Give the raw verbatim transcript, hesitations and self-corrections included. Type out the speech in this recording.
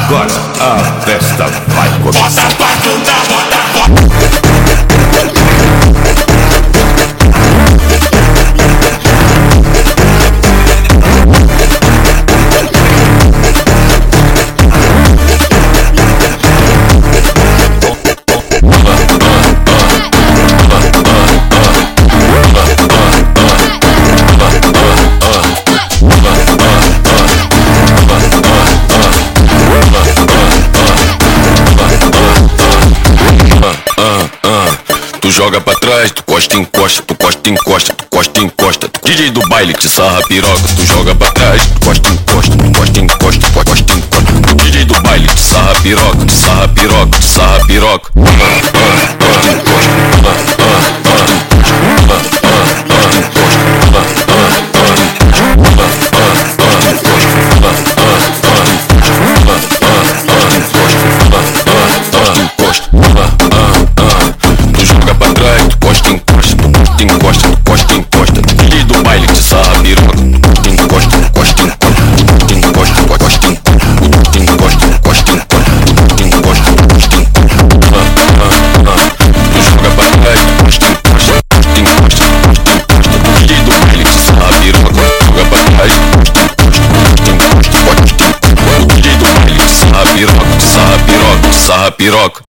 Agora a festa vai começar. Tu joga pra trás, tu costa, encosta, tu costa, encosta, tu costa, encosta. D J do baile te sarra piroca. Tu joga pra trás, tu costa, encosta, tu costa, encosta, tu costa, encosta. O D J do baile te sarra piroca, te sarra piroca, te sarra piroca. Costa, encosta, costa, encosta, encosta, encosta. D J do baile te sarra piroca. Encosta, encosta, encosta, encosta, encosta, encosta, encosta, encosta, encosta, encosta. Tu joga pra trás, encosta, encosta, encosta, encosta, encosta. D J do baile te sarra piroca. Joga pra trás, encosta, encosta, encosta, encosta, encosta. D J do baile te sarra piroca, te sarra piroca, te sarra piroca.